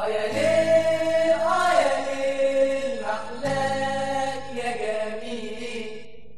يا ليل يا ليل أحلاك يا جميل.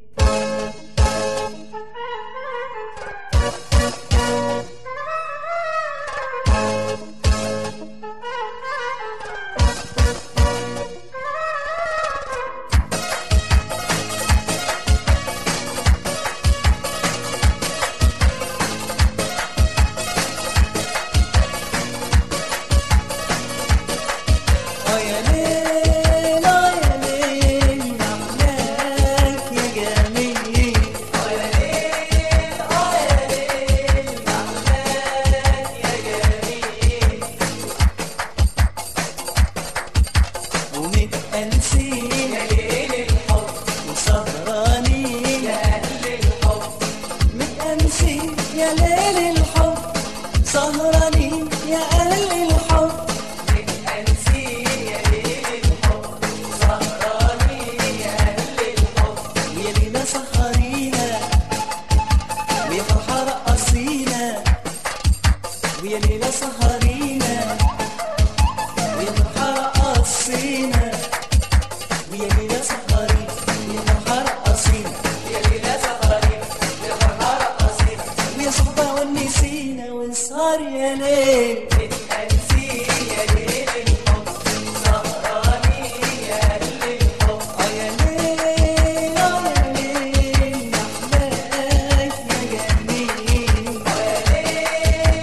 يا ليل الحب سهرانين يا أهل الحب، متأنسين يا ليل الحب سهرانين يا أهل الحب. ويا ليلة سهرينا ويا فرحة رقصينا، ويا ليلة سهرينا ويا فرحة رقصينا، ويا ليلة سهرينا ويا فرحة رقصينا، يا ليلة سهرانين يا فرحة رقصينا. ويا صحبة ونسينا ونسهر يا ليل. متأنسين يا ليل الحب سهرانين يا أهل الحب. يا ليل يا ليل أحلاك يا جميل. يا ليل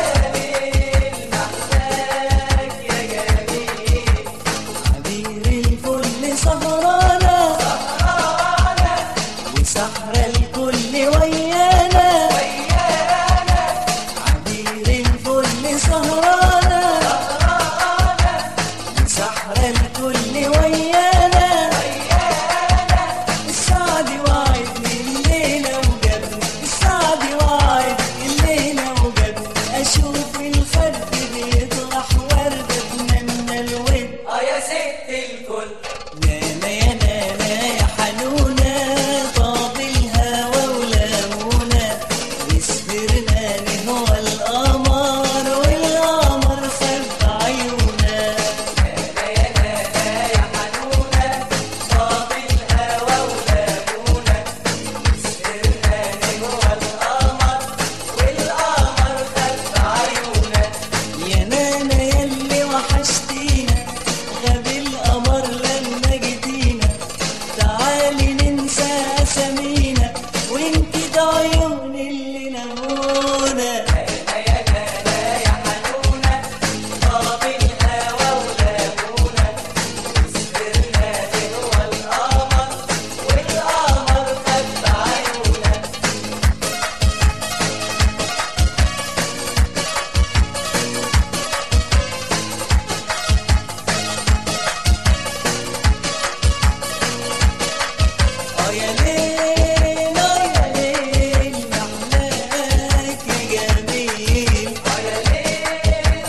أحلاك يا جميل. عبير الفل سهرانة وسحر الكل ويانا، عبير الفل سهرانة وسحر الكل ويانا. السعد وعدني الليلة وجابني، السعد وعدني الليلة وجابني، أشوف الخد بيطرح وردة أتمنى الود. يا ست الكل نانا يا نانا يا حنونة، طاب الهوى ولمونة، وسهرنا نهوى القمر والقمر خد عيونا. يا نانا يا حنونة، طاب الهوى ولمونة، سهرنا نجوى القمر والقمر خد عيونا. يا نانا يلي وحشتينا، غاب القمر لما جيتينا، تعالي ننسى أسامينا وانتي ده عيون اللي نمونا. يا نانا يا حنونة، طاب الهوى ولمونة، سهرنا نجوى القمر والقمر خد عيونا. يا ليل يا ليل أحلاك يا جميل. يا ليل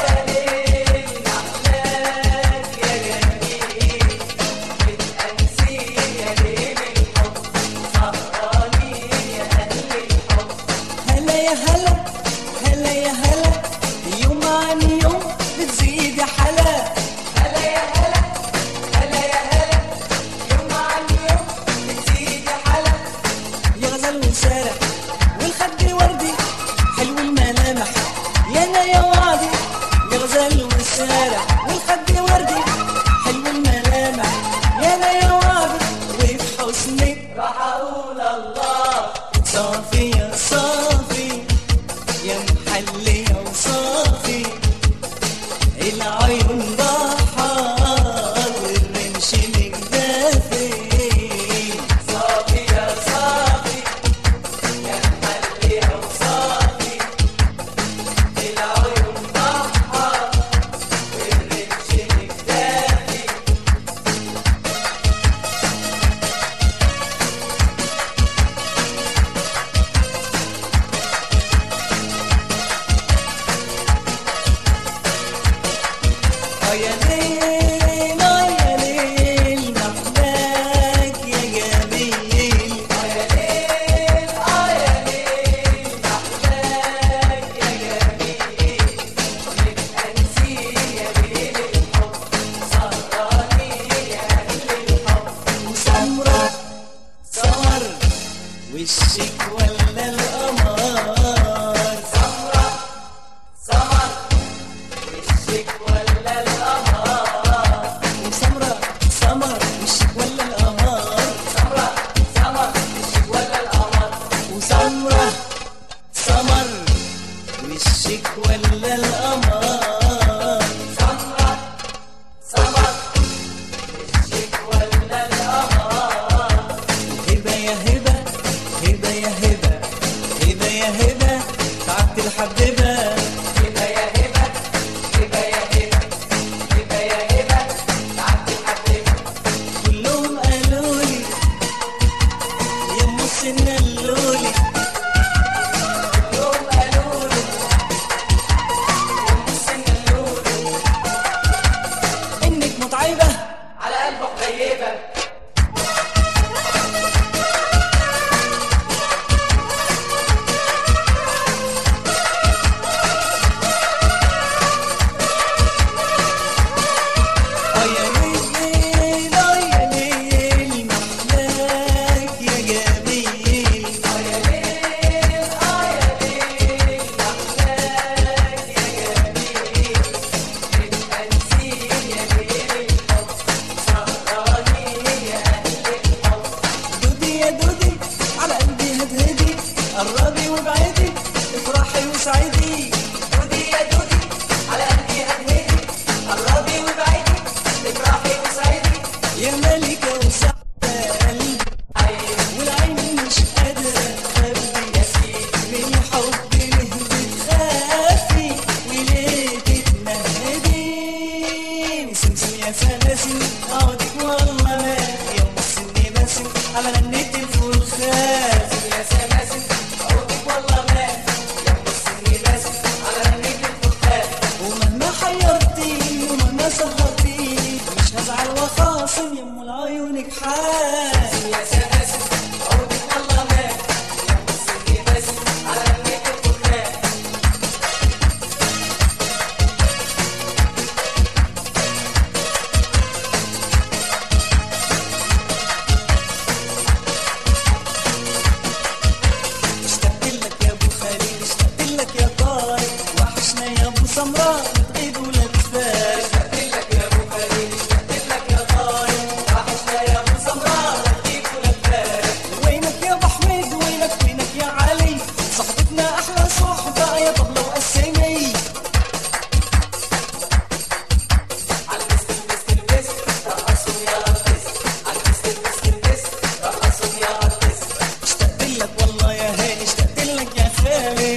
أحلاك يا جميل. متأنسين يا ليل الحب سهرانين يا أهل الحب. هلا يا هلا هلا يا هلا، يوم عن يوم بتزيد حلا. هلا يا هلا هلا يا هلا، يوم عن يوم بتزيد حلا. يا غزل وسارع والخد وردي حلو الملامح، يا انا يا وعدي. يا غزل وسارع والخد وردي حلو الملامح، يا انا يا وعدي. وفي حسنك راح أقول الله صافي يا صافي، يا محلي يا وصافي، العيون بحار والرمش مجدافي. صافي يا صافي، يا محلي يا وصافي، العيون بحر والرمش مكتافي. وشك ولا القمر؟ سمرة سمر وشك ولا القمر؟ وسمرة سمر وشك ولا القمر؟ سمرة سمر وشك ولا القمر؟ وسمرة سمر وشك ولا القمر؟ سمرة سمر وشك ولا القمر؟ هبة يا هبة هبة يا هبة هبة يا هبة تعبت الحبيبة هبة يا هبة هبة يا هبة هبة يا هبة تعبت الحبيبة. كلهم قالولي يا ام السنة اللولي كلهم قالوا له يا ام السن اللولو انك متعبة على قلبه غيبة. يا ليل يا ليل محلاك يا جميل يا ليل يا ليل محلاك يا جميل. نبقى نسيب يا ليل الحب سهرانين يا أهل الحب. دودي يا دودي على قلبي هدهدي قربي وابعدي افرحي وسعيدي دودي يا دودي على قلبي هدهدي قربي وابعدي افرحي وسعيدي. يا ملكة وسعدة قلبي عين والعين مش قادرة تخبي يا سيدي من الحب ليه بتخافي وليه تتمهدي سمسم يا سلاسل اقعدك والله ما يا ام السن باسم على غنيت الفرخاس يا سلاسل عودك والله مات يا ام السن باسم على رنيت الفخار. ومهما حيرتيني ومهما سهرتيني مش هزعل وخاصم يا ام العيونك حاس يا سلاسل عودك والله مات يا ام السن باسم على رنيت الفخار. اشتقت لك يا ابو خليل اشتقت لك يا طارق وحشنا يا ابو سمراء بتغيب ولا بتفارق اشتقت لك يا ابو خليل اشتقت لك يا طارق وحشنا يا ابو سمراء لا تجيب ولا تفارق. وينك يا ابو حميد وينك يا علي صحبتنا احلى صحبه يا طبله وقسمي على المست المست المست رقصوا يا ارتست. على المست المست المست رقصوا يا ارتست. اشتقت لك والله يا هاني اشتقت لك يا خالي